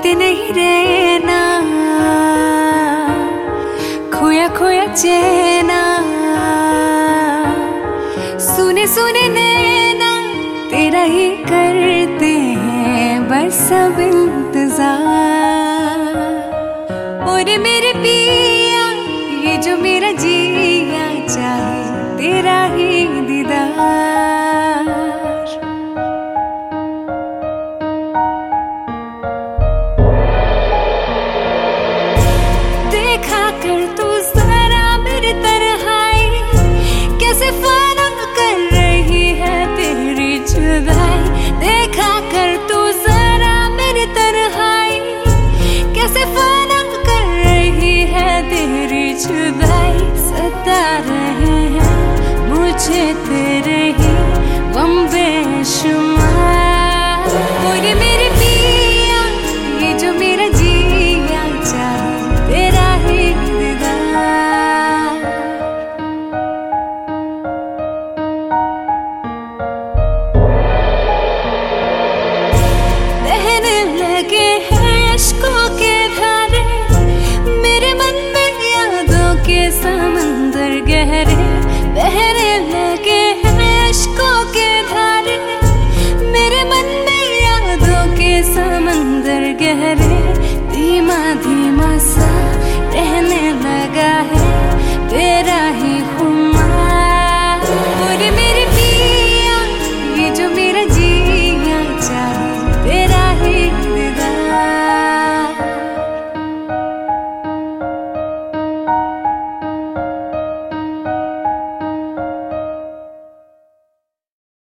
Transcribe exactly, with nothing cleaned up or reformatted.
मिलते नहीं रहना, खोया खोया चैना, सुने सुने नैना तेरा ही करते हैं बस सब इंतजार। और मेरे पिया ये जो मेरा जिया चाहे तेरा ही दीदार। देखा कर तू जरा मेरी तन्हाई, कैसे फाना कर रही है तेरी जुदाई। देखा कर तू जरा मेरी तन्हाई, कैसे फाना कर रही है तेरी जुदाई। सता रहे हैं मुझे तेरे ही गम बेशुमार। और मेरे पिया ये जो मेरा जिया चाहे तेरा ही दीदार। बहने लगे हैं अश्कों के धारे, मेरे मन में यादों के समंदर गहरे। बहने लगे